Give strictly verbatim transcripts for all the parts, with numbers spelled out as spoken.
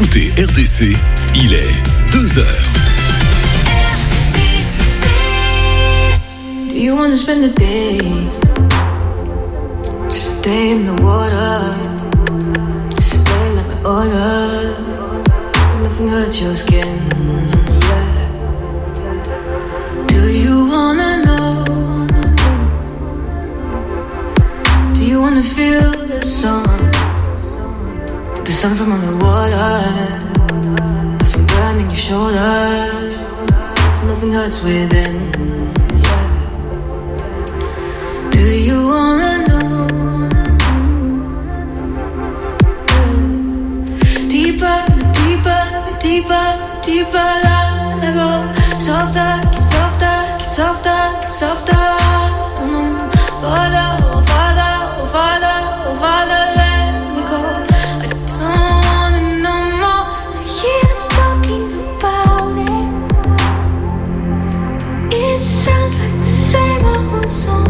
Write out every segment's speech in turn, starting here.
écoutez R D C, il est deux heures. Do you wanna spend the day? Just stay in the water. Just stay like the order. Nothing hurts your skin, yeah. Do you wanna know? Do you wanna feel the sun? The sun from underwater. Nothing burning your shoulders. Nothing hurts within. Do you wanna know? Deeper, deeper, deeper, deeper, let I go. Softer, get softer, get softer, get softer. Don't know. Father, oh Father, oh Father, oh Father, let me go. I don't wanna know more. I hear them talking about it. It sounds like the same old song.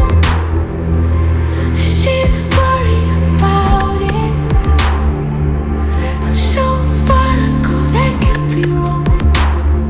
See them worry about it. I'm so far ago, that can't be wrong.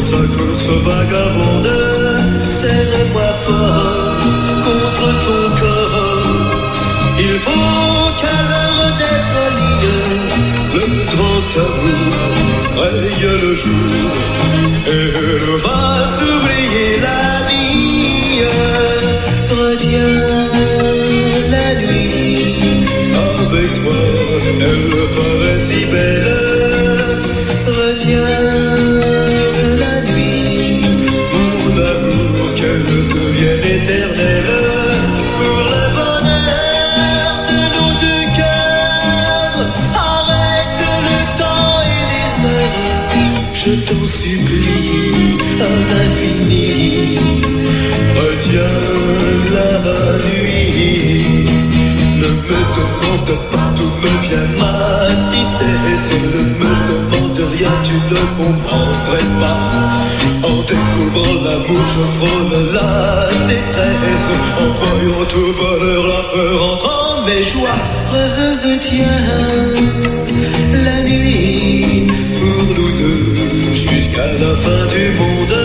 sa course vagabonde. Serre-moi fort contre ton corps. Il faut qu'à l'heure des folies, le grand amour raye le jour et le fasse oublier la vie. Retiens la nuit, avec toi elle paraît si belle. Retiens la nuit, mon amour, qu'elle devienne éternelle. Pour le bonheur de nos deux cœurs, arrête le temps et les heures. Je t'en supplie à l'infini. Retiens la nuit. Ne me demande pas d'où me vient ma tristesse. Ne me demande rien, tu ne comprendrais pas. En découvrant l'amour, je prône la détresse. En croyant tout bonheur, la peur entre en mes joies. Retiens la nuit pour nous deux jusqu'à la fin du monde.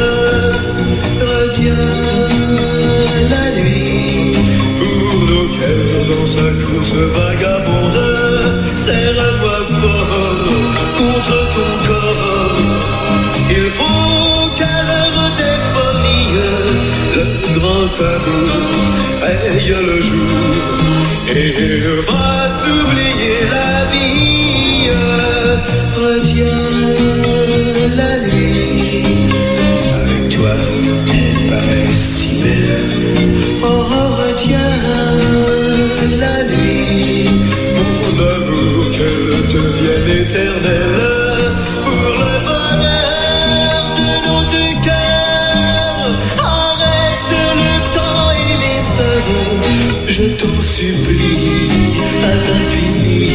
Retiens la nuit pour nos cœurs dans sa course vagabonde. Serre-moi fort contre ton corps. Il faut qu'à l'heure des folies, le grand amour raye le jour et fasse oublier la vie. Retiens la nuit, avec toi elle paraît si belle. Oh, retiens la nuit, mon amour, qu'elle devienne éternelle. Pour le bonheur de nos deux cœurs, arrête le temps et les heures. Je t'en supplie à l'infini.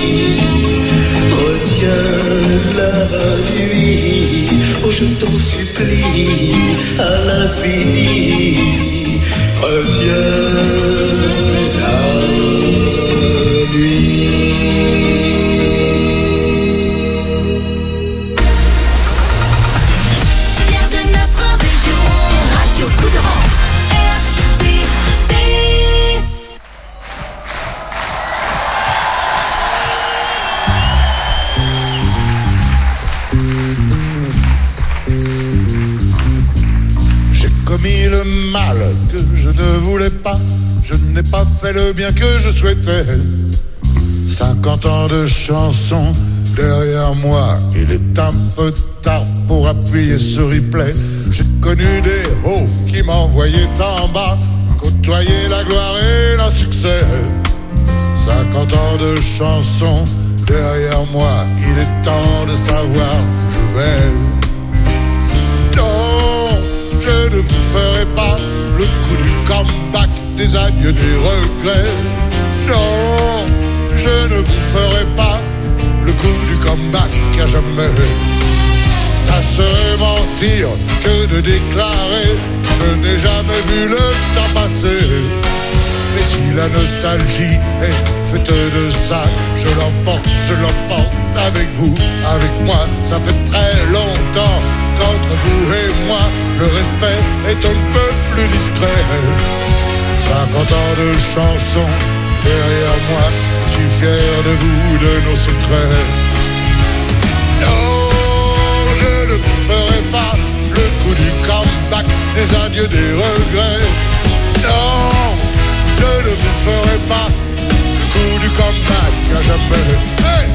Retiens la nuit, oh je t'en supplie à l'infini. Retiens la nuit. Fier de notre région, Radio Couserans, R T C. J'ai commis le mal que je ne voulais pas. Je n'ai pas fait le bien que je souhaitais. Cinquante ans de chansons derrière moi. Il est un peu tard pour appuyer ce replay. J'ai connu des hauts qui m'envoyaient en bas, côtoyer la gloire et l'insuccès. Cinquante ans de chansons derrière moi. Il est temps de savoir où je vais. Non, je ne vous ferai pas le coup du comeback, des adieux, des regrets. Non, je ne vous ferai pas le coup du comeback à jamais. Ça serait mentir que de déclarer je n'ai jamais vu le temps passer. Mais si la nostalgie est faite de ça, je l'emporte, je l'emporte avec vous, avec moi. Ça fait très longtemps qu'entre vous et moi, le respect est un peu plus discret. Cinquante ans de chansons derrière moi, je suis fier de vous, de nos secrets. Non, je ne vous ferai pas le coup du comeback, des adieux, des regrets. Non, je ne vous ferai pas le coup du comeback à jamais. Hey!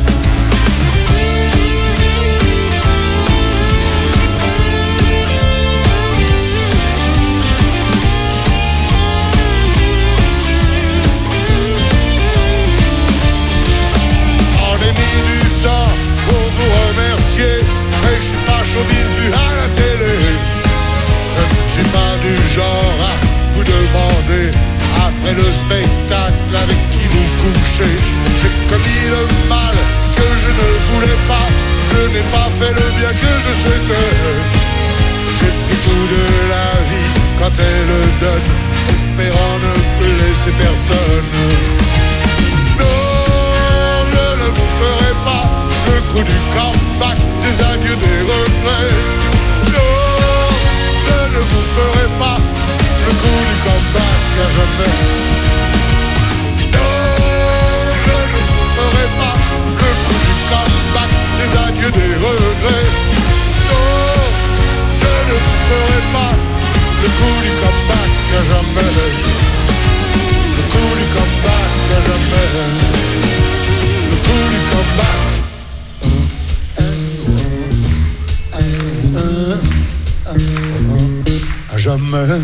On a mis du temps pour vous remercier, mais je suis pas showbiz vu à la télé. Je ne suis pas du genre à vous demander après le spectacle avec qui vous couchez. J'ai commis le mal que je ne voulais pas. Je n'ai pas fait le bien que je souhaitais. J'ai pris tout de la vie quand elle le donne, espérant ne blesser personne. Non, je ne vous ferai pas le coup du comeback, des adieux, des regrets. Non, jamais. Non, je ne vous ferai pas le coup du comeback, des adieux, des regrets. Non, je ne vous ferai pas le coup du comeback à jamais. Le coup du comeback à jamais. Le coup du comeback. À jamais.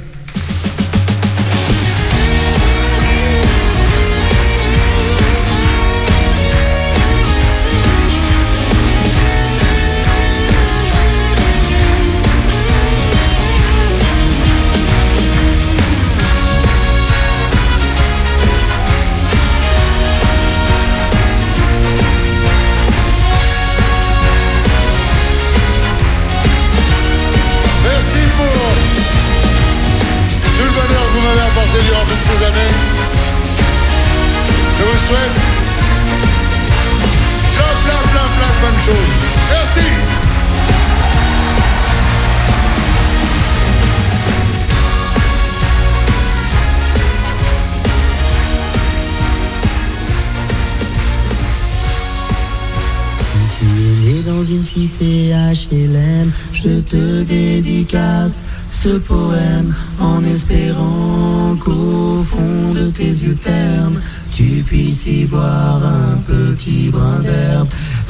Durant toutes ces années, je vous souhaite plein, plein, plein, plein de bonnes choses. Merci. Tu es né dans une cité H L M, je te dédicace ce poème en espérant qu'au fond de tes yeux ternes tu puisses y voir un petit brin d'herbe.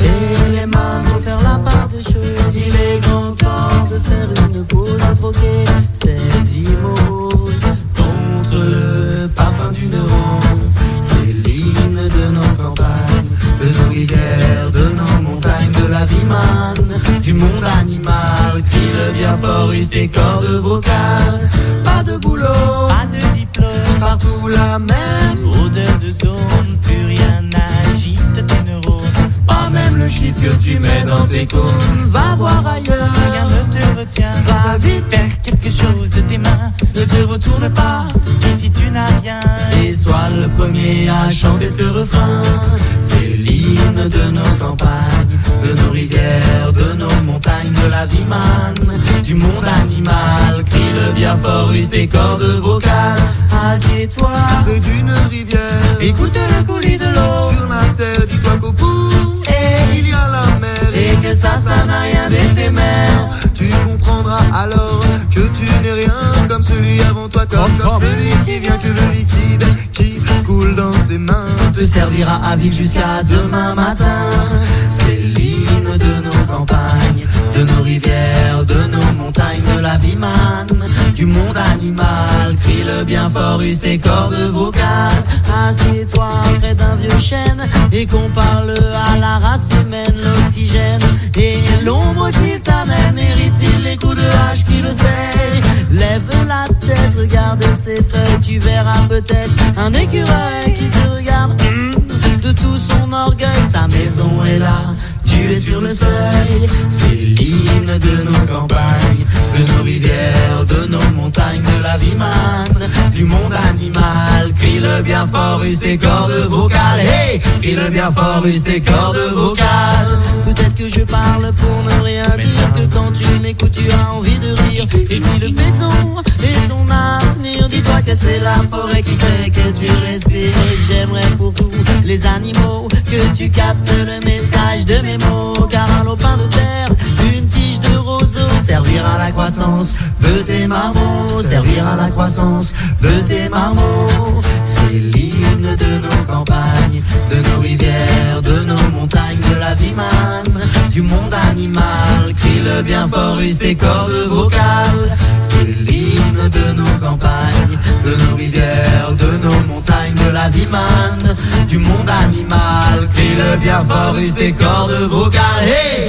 Et les mains vont faire la part des choses. Il est grand temps de faire une pause, à troquer cette vie morose contre le parfum d'une rose. C'est l'hymne de nos campagnes, de nos rivières, de nos montagnes, de la vie manne, du monde animal. Crie-le bien fort, use tes cordes vocales. Pas de boulot, pas de diplôme, partout la même odeur de zone. Plus rien n'agite tes neurones, pas même le chiffre que tu mets dans tes cônes. Va voir ailleurs, rien ne te retient. Va vite faire quelque chose de tes mains. Ne te retourne pas, ici tu n'as rien. Et sois le premier à chanter ce refrain. C'est l'hymne de nos campagnes, de nos rivières, de nos montagnes, de la vie manne, du monde animal. Crie-le bien fort, use tes cordes vocales. Assieds-toi près d'une rivière, écoute le coulis de l'eau. Sur la terre, dis-toi qu'au bout, et il y a la mer. Et que ça, ça n'a rien d'éphémère. Tu comprendras alors que tu n'es rien comme celui avant toi, comme, comme celui qui vient, que le liquide qui coule dans tes mains te servira à vivre jusqu'à demain matin. C'est l'hymne de nos campagnes, de nos rivières, de nos montagnes, de la vie manne, du monde animal. Crie-le bien fort, use tes cordes vocales. Assieds-toi près d'un vieux chêne et compare-le à la race humaine. L'oxygène et l'ombre qu'il t'amène, mérite-t-il les coups de hache qui le saignent? Lève la tête, regarde ses feuilles, tu verras peut-être un écureuil qui te regarde. Mmh, de tout son orgueil, sa maison est là, tu es sur le seuil. C'est l'hymne de nos campagnes, de nos rivières, de nos montagnes, de la vie manne, du monde animal. Crie-le bien fort, use tes cordes vocales. Hey, crie-le bien fort, use tes cordes vocales. Peut-être que je parle pour ne rien dire, que quand tu m'écoutes tu as envie de rire. Et si le béton est ton avenir, dis-toi que c'est la forêt qui fait que tu respires. Et j'aimerais pour tous les animaux que tu captes le message de mes mots. Car un lopin de terre, une tige de roseau, servir à la croissance de tes marmots, servir à la croissance de tes marmots. C'est l'hymne de nos campagnes, de nos rivières, de nos montagnes, de la vie manne, du monde animal. Crie-le bien fort, use tes cordes vocales. C'est l'hymne de nos campagnes, de nos rivières, de nos montagnes, de la vie manne, du monde animal. Crie-le bien fort, use tes cordes vocales. Hey!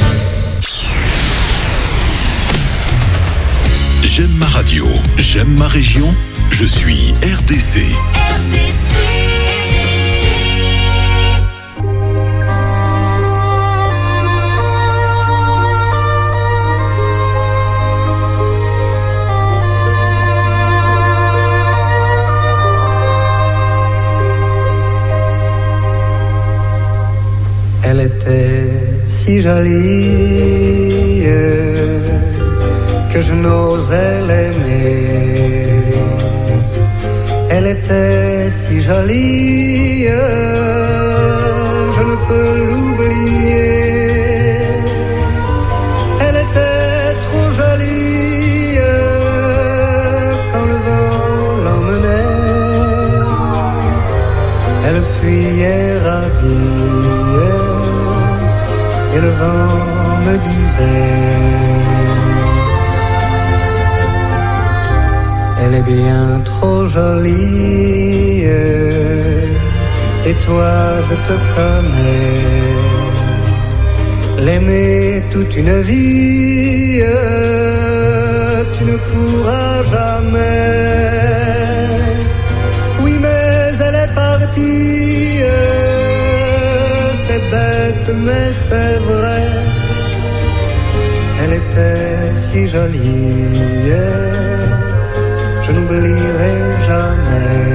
J'aime ma radio, j'aime ma région, je suis R D C. R D C. Elle était si jolie que je n'osais l'aimer. Elle Elle était si jolie, je ne peux l'oublier. Elle était trop jolie quand le vent l'emmenait. Elle fuyait ravie et le vent me disait: elle est bien trop jolie, et toi je te connais. L'aimer toute une vie, tu ne pourras jamais. Oui, mais elle est partie, c'est bête, mais c'est vrai. Elle était si jolie, je n'oublierai jamais.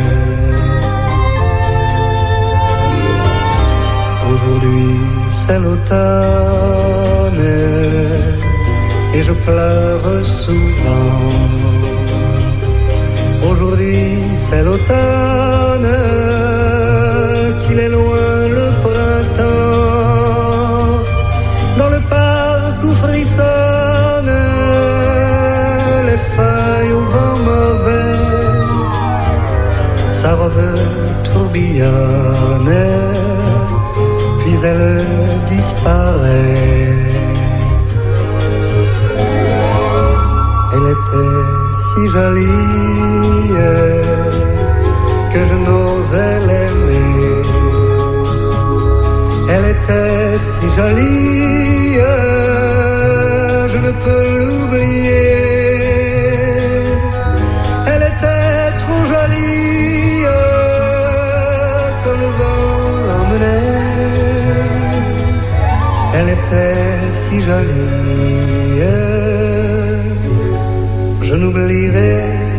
Aujourd'hui c'est l'automne et je pleure souvent. Aujourd'hui c'est l'automne, qu'il est loin le printemps. Dans le parc où frissonnent les feuilles au vent mauvais, sa robe tourbillonne, puis elle disparaît. Elle était si jolie que je n'osais l'aimer. Elle était si jolie, je ne peux l'oublier. Elle était trop jolie quand le vent l'emmenait. Elle était si jolie, je n'oublierai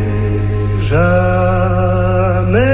jamais.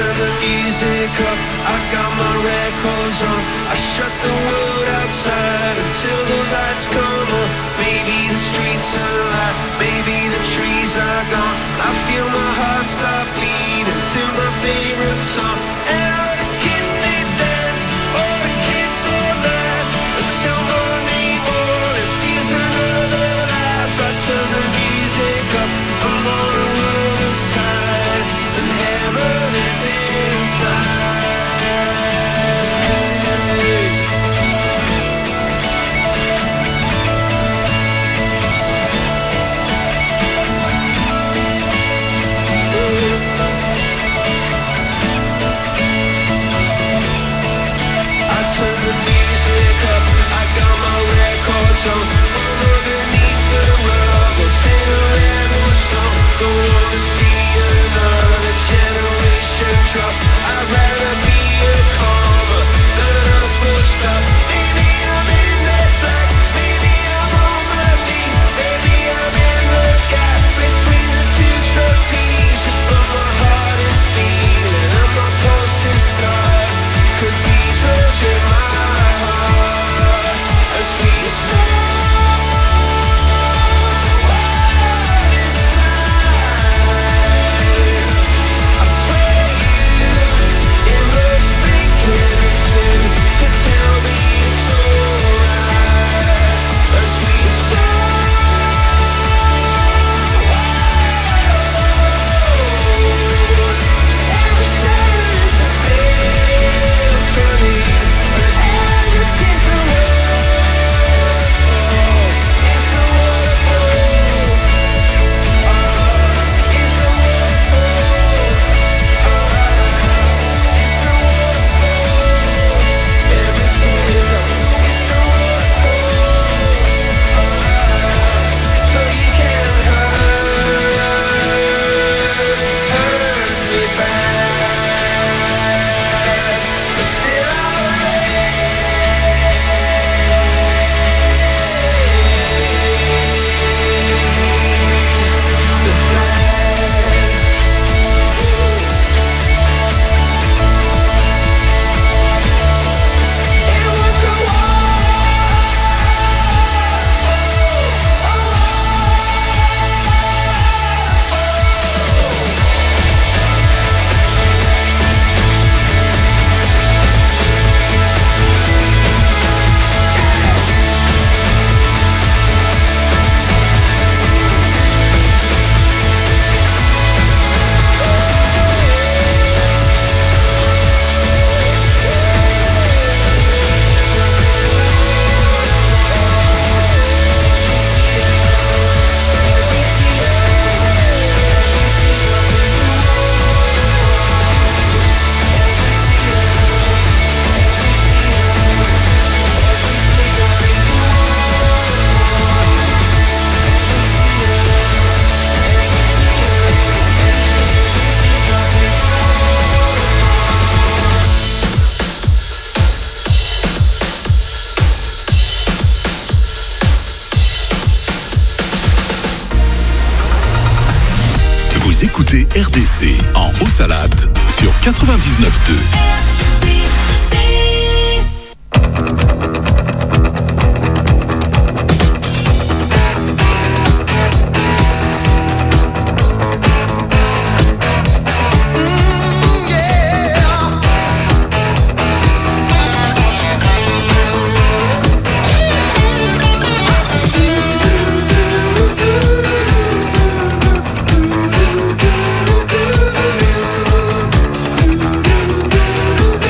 turn the music up, I got my records on. I shut the world outside until the lights come on. Maybe the streets are alive, maybe the trees are gone. I feel my heart stop beating to my favorite song. And all the kids they dance, all the kids all night until morning morning feels another life. I turn the music up, I'm on the other side, and heaven is inside. So from underneath the rug, we'll sing a rebel song. Don't wanna see another generation drop. I'd rather be a comma than a full stop. Maybe I'm in that black, maybe I'm on my knees, maybe I'm in the gap between the two trapezes. But my heart is beating and my pulse is starting. Cathedrals in my heart, a sweet song. Écoutez R D C en Haut-Salade sur quatre-vingt-dix-neuf deux. Do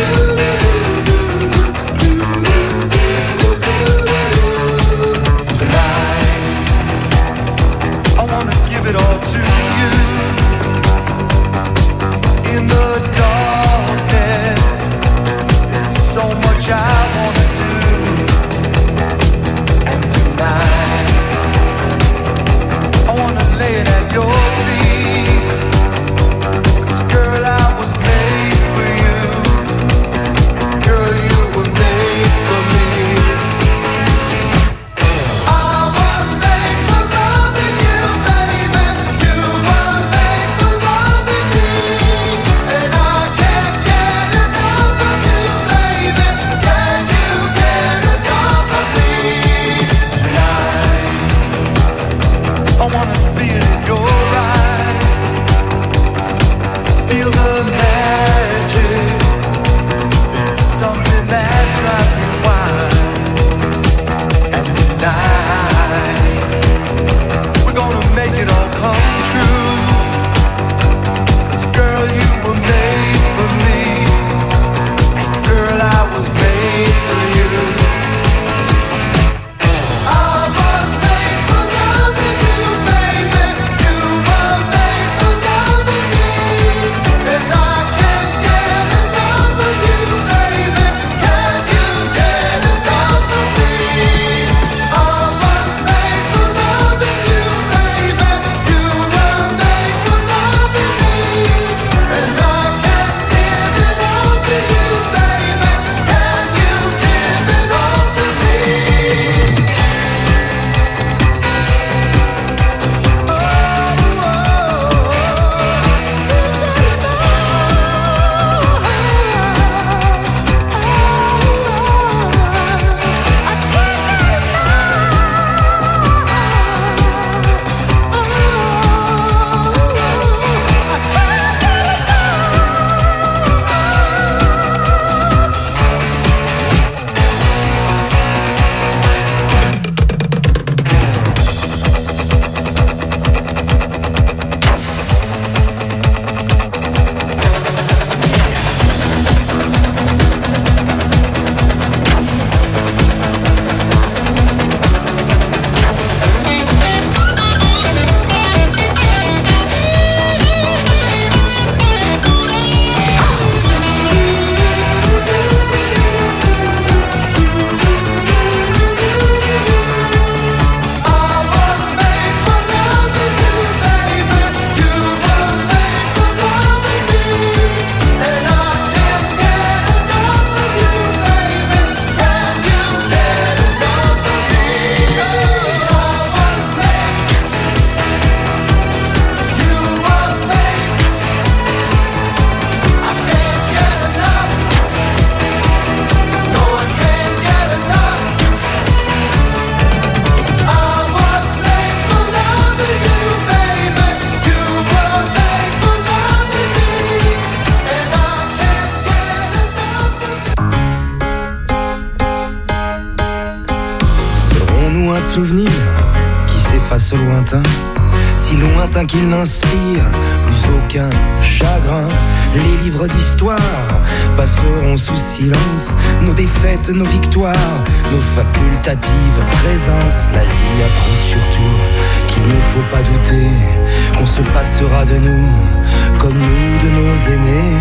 silence lointain, si lointain qu'il n'inspire plus aucun chagrin. Les livres d'histoire passeront sous silence nos défaites, nos victoires, nos facultatives présences. La vie apprend surtout qu'il ne faut pas douter qu'on se passera de nous comme nous de nos aînés.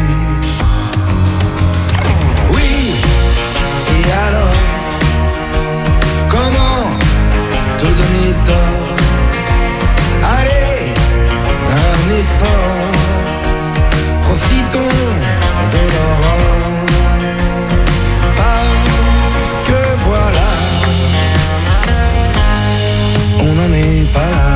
Oui, et alors, comment te donner tort? Allez, un effort, profitons de l'aurore, parce que voilà, on n'en est pas là.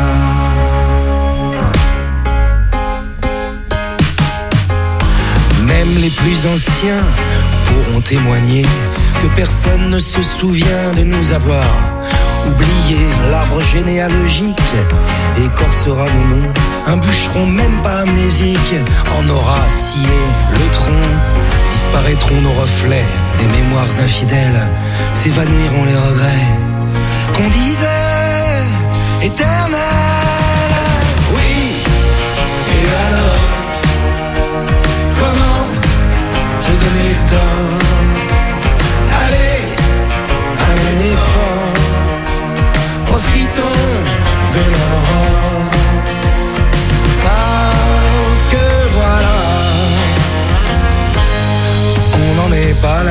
Même les plus anciens pourront témoigner que personne ne se souvient de nous avoir oublié. L'arbre généalogique écorcera nos noms, un bûcheron même pas amnésique en aura scié le tronc. Disparaîtront nos reflets des mémoires infidèles, s'évanouiront les regrets qu'on disait éternels. Oui, et alors, comment te donner tort? Allez, un effort, profitons de l'aurore, parce que voilà, on n'en est pas là.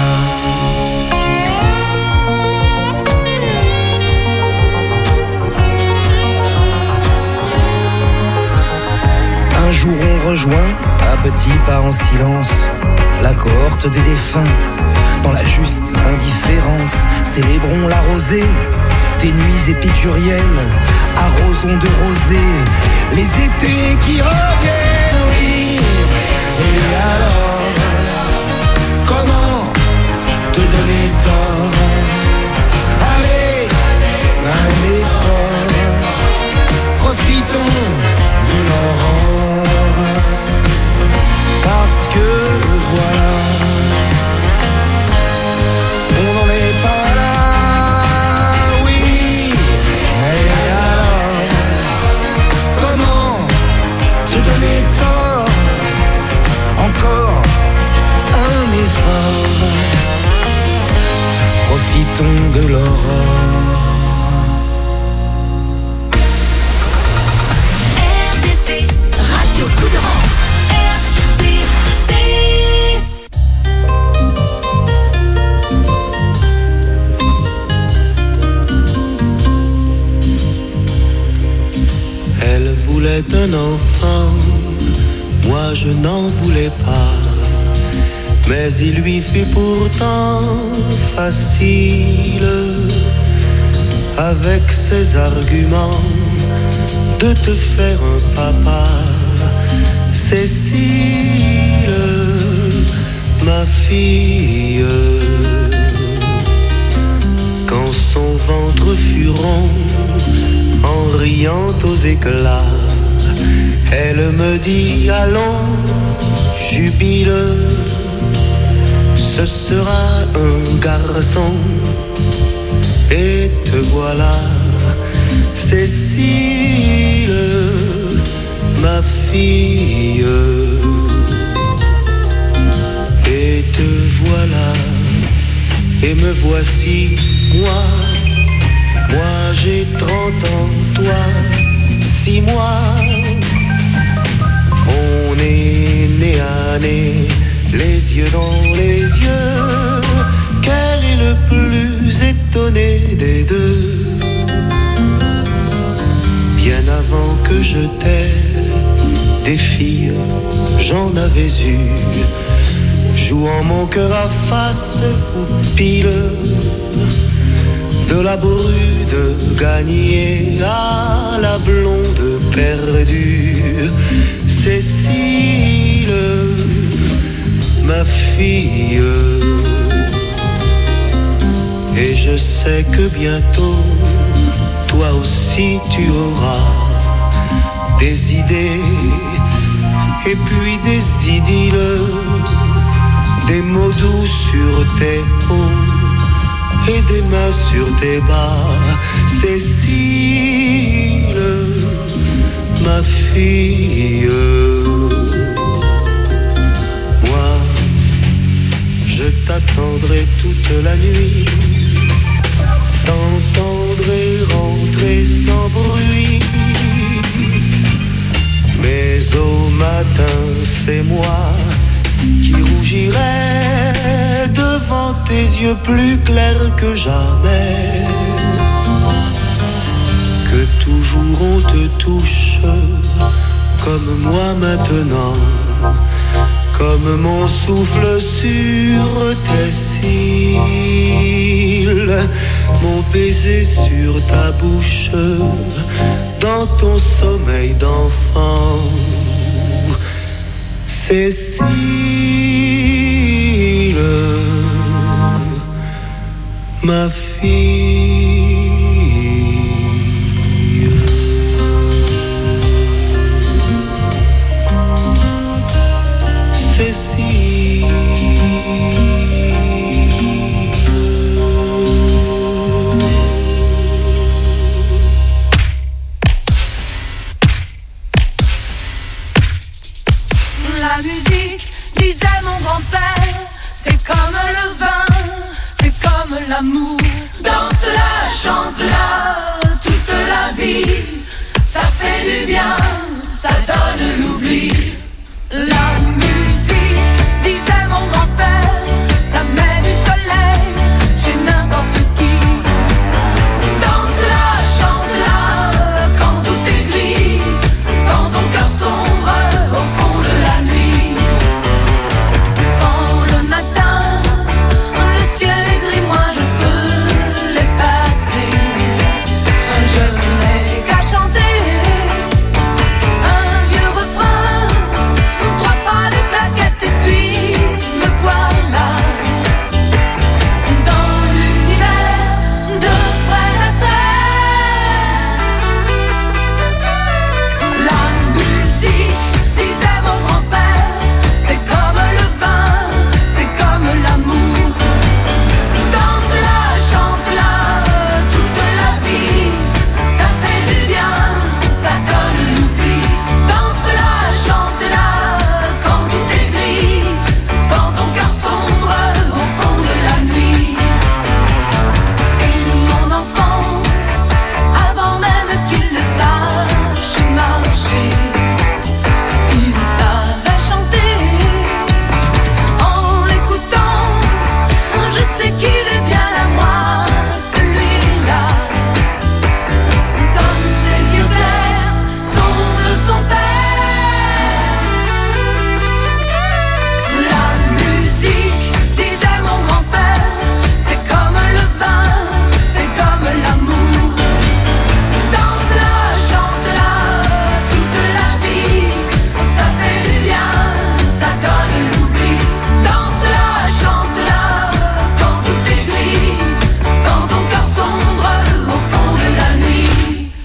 Un jour on rejoint, à petits pas en silence, la cohorte des défunts, dans la juste indifférence. Célébrons la rosée des nuits épicuriennes, arrosons de rosée les étés qui reviennent. Oui, et alors, comment te donner tort? Allez, un effort, profitons de l'aurore, parce que voilà, on n'en est pas là. Encore un effort, profitons de l'aurore. R D C, Radio Couserans. R D C. Elle voulait un enfant, moi je n'en voulais pas, mais il lui fut pourtant facile, avec ses arguments, de te faire un papa. Cécile, ma fille, quand son ventre fut rond, en riant aux éclats, elle me dit allons, jubile, ce sera un garçon. Et te voilà, Cécile, ma fille. Et te voilà, et me voici, moi, moi j'ai trente ans, toi, six mois. On est né à nez, les yeux dans les yeux. Quel est le plus étonné des deux? Bien avant que je t'aie, des filles, j'en avais eu, jouant mon cœur à face ou pile, de la brune gagnée à la blonde perdue. Cécile, ma fille. Et je sais que bientôt, toi aussi tu auras des idées, et puis des idylles, des mots doux sur tes hauts, et des mains sur tes bas. Cécile, ma fille. Moi, je t'attendrai toute la nuit, t'entendrai rentrer sans bruit. Mais au matin, c'est moi qui rougirai devant tes yeux plus clairs que jamais. Que toujours on te touche comme moi maintenant, comme mon souffle sur tes cils, mon baiser sur ta bouche, dans ton sommeil d'enfant. Cécile, ma fille. Cécile. La musique, disait mon grand-père, c'est comme le vin, c'est comme l'amour. Danse-la, chante-la, toute la vie, ça fait du bien, ça donne l'oubli. La musique, disait mon grand-père, ça met du soleil chez n'importe qui. Danse-la, chante-la, quand tout est gris, quand ton cœur sombre au fond de la nuit. Quand le matin, le ciel est gris, moi je peux l'effacer. Je n'ai qu'à chanter un vieux refrain, trois pas de claquettes et puis me voilà dans l'univers de Fred Astaire. La musique, disait mon grand-père, c'est comme le vin, c'est comme l'amour. Danse-la, chante-la, toute la vie, ça fait du bien, ça donne l'oubli. Danse-la, chante-la, quand tout est gris, quand ton cœur sombre au fond de la nuit. Et mon enfant, avant même qu'il ne sache marcher, il savait chanter. En l'écoutant, je sais qu'il est bien à moi, celui-là. Comme ses yeux clairs semblent son père. La musique, disait mon grand-père, c'est comme le vin, c'est comme l'amour. Danse-la, chante-la, toute la vie, ça fait du bien, ça donne l'oubli. Danse-la, chante-la, quand tout est gris, quand ton cœur sombre au fond de la nuit.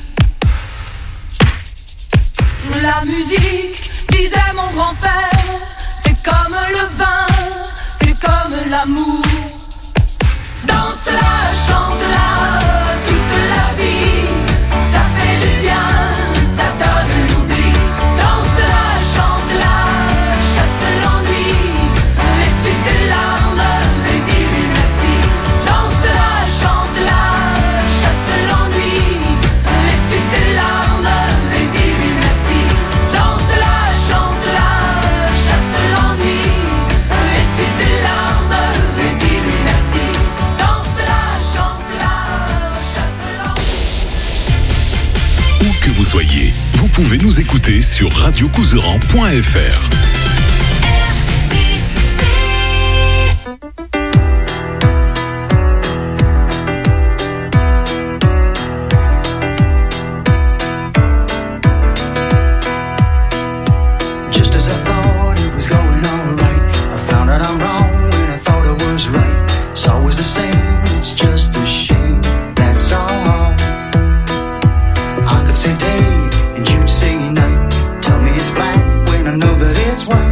La musique, disait mon grand-père, c'est comme le vin, c'est comme l'amour. Danse-la, chante-la, toute la vie, ça fait du bien, ça donne l'oubli. Danse-la, chante-la, chasse l'ennui, essuie tes larmes et dis-lui merci. Danse-la, chante-la, chasse l'ennui, essuie tes larmes et dis-lui merci. Danse-la, chante-la, chasse l'ennui, essuie tes larmes et dis-lui merci. Danse-la, chante-la, chasse l'ennui. Où que vous soyez, vous pouvez nous écouter sur radio couseran point f r. Just as I thought it was going all right, I found out I'm wrong when I thought I was right. It's always the same, it's just a shame, that's all. I could say day and you'd say night. Tell me it's black when I know that it's white.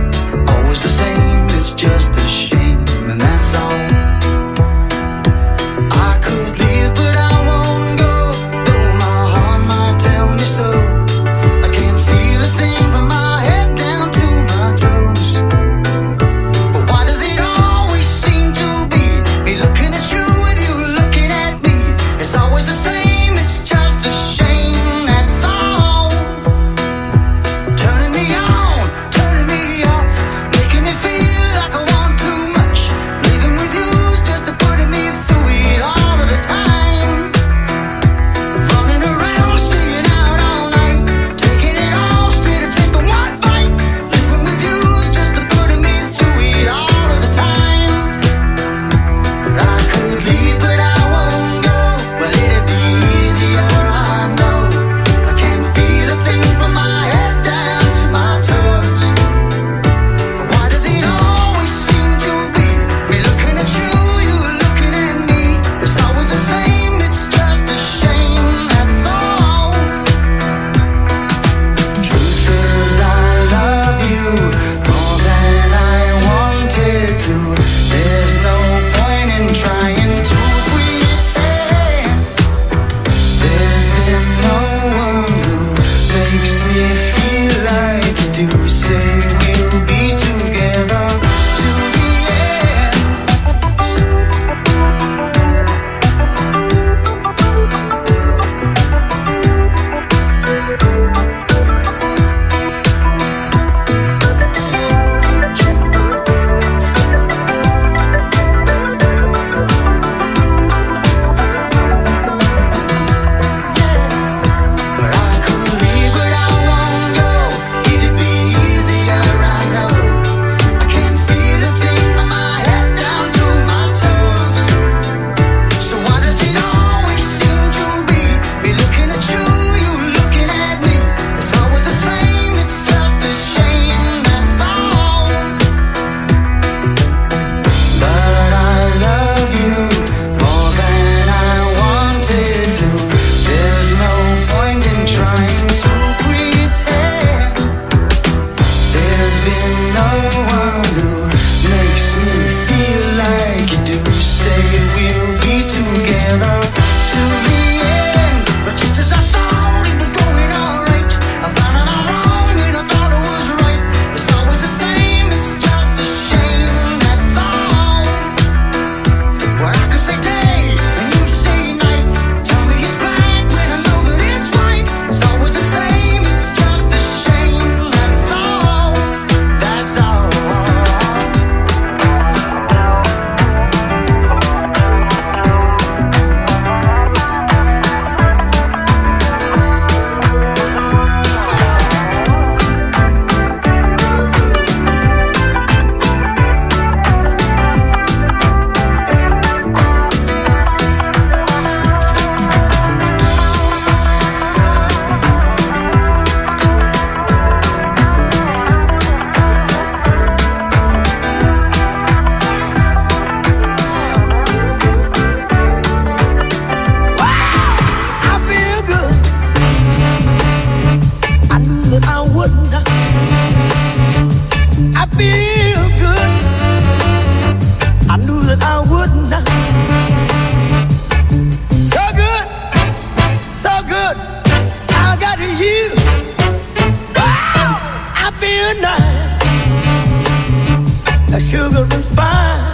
sugar and spice.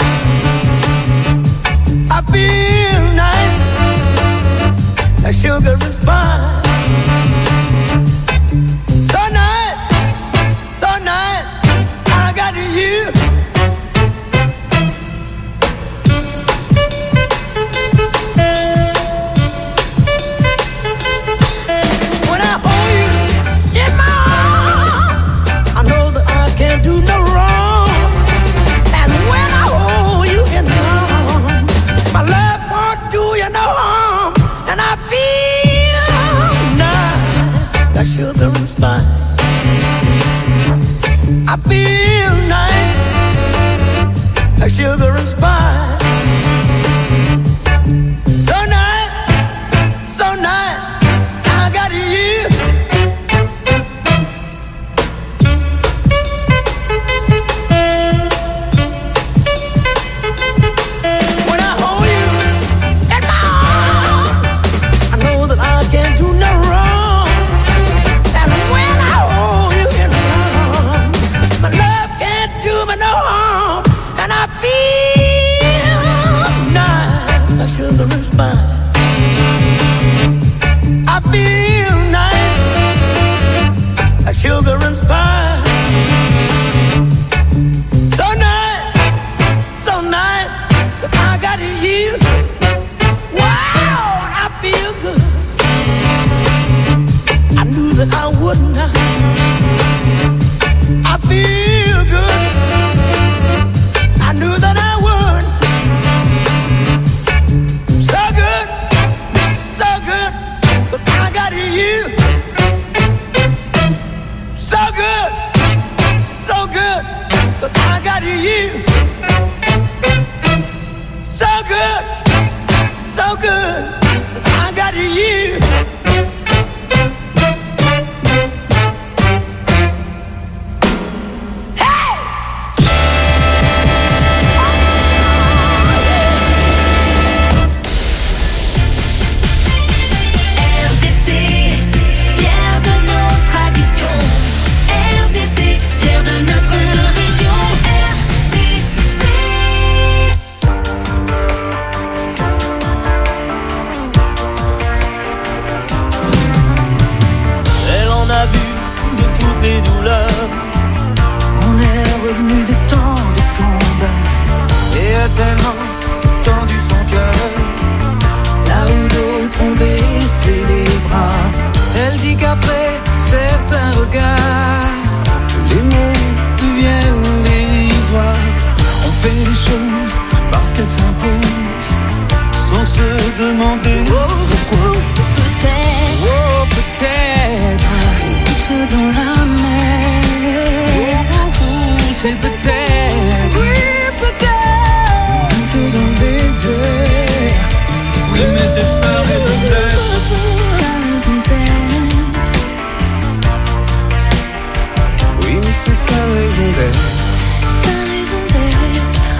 I feel nice, like sugar and spice. So nice, so nice, I got you. When I hold you in my arms, I know that I can't do no wrong. And when I hold you in my arms, my love won't do you no harm. And I feel nice, like sugar and spice. I feel nice, like sugar and spice. So nice, so nice, I got you. When I hold you in my arms, I know that I can't do no wrong. And when I hold you in my arms, my love can't do me no harm. And I feel nice, like sugar and spice. I feel nice, like sugar and spice. So nice, so nice, that I got you. Wow, I feel good. I knew that I wouldn't. I feel good. I knew that I would. So good, so good, but I got you. So good, so good, but I got you. So good, so good, but I got you. R D C, fier de nos traditions. R D C, fier de notre région. R D C. Elle en a vu de toutes les douleurs. On est revenu de temps de combat. Et a tellement tendu son cœur. Là où d'autres ont baissé les bras. Elle dit qu'après certains regards, les mots deviennent dérisoires. On fait les choses parce qu'elles s'imposent, sans se demander pourquoi. Peut-être, Oh, peut-être. goutte dans la mer. Oh, c'est peut-être. Oui, peut-être. Goutte dans les airs. Oui, mais c'est sa raison d'être. Sa raison d'être. Oui, mais c'est sa raison d'être. Sa raison d'être.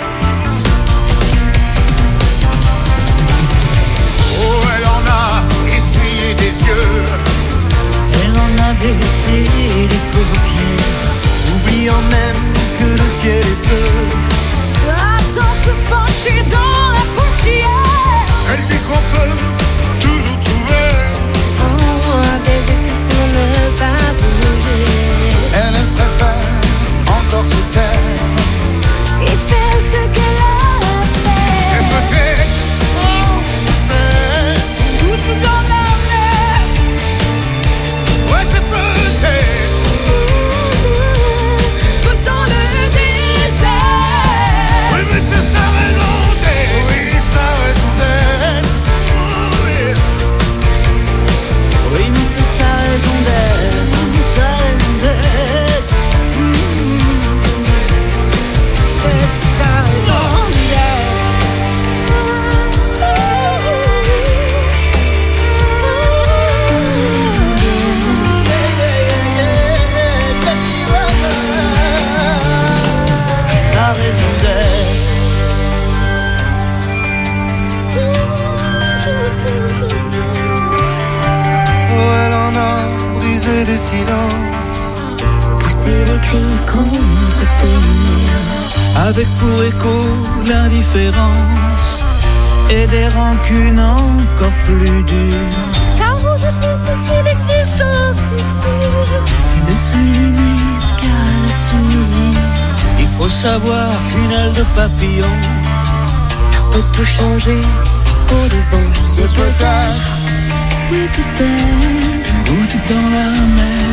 Oh, elle en a essuyé des yeux. Elle en a baissé les paupières, oubliant même que le ciel est bleu. Attends, se pencher dans la poussière. Elle dit qu'on peut toujours trouver. Oh, des excuses pour ne pas bouger. Elle, elle préfère encore se taire. Et faire ce qu'elle a à Et faire. peut-être, oh, peut-être, Goutte dans la mer. ouais, c'est peut-être. Goutte dans le désert. Oui, mais c'est sa raison d'être. Oui, sa raison d'être. Oui. Oui, mais c'est sa raison d'être. Sa raison d'être. Mmh. C'est sa raison d'être. Sa raison d'être. Oh, elle en a brisé des silences. Pousser les cris contre tes murs. avec pour écho l'indifférence et des rancunes encore plus dures. Car aujourd'hui, s'il existe aussi ne se limite qu'à la souris. Il faut savoir qu'une aile de papillon peut tout changer pour de bon. C'est peut-être, oui peut-être, goutte dans la mer.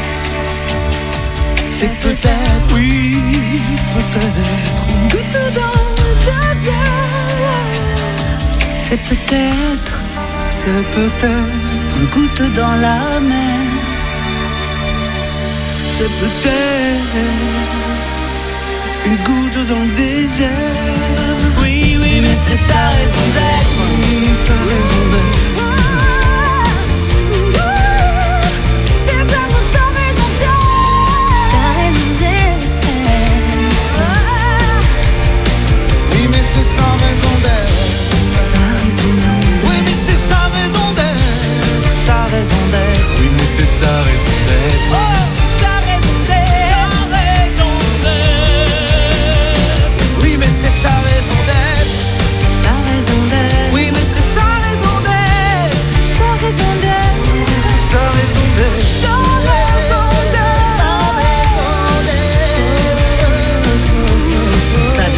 C'est peut-être, oui peut-être, goutte dans le désert. C'est peut-être, c'est peut-être, une goutte dans la mer. C'est peut-être une goutte dans le désert. Oui, oui, mais c'est sa raison d'être. Sa raison d'être.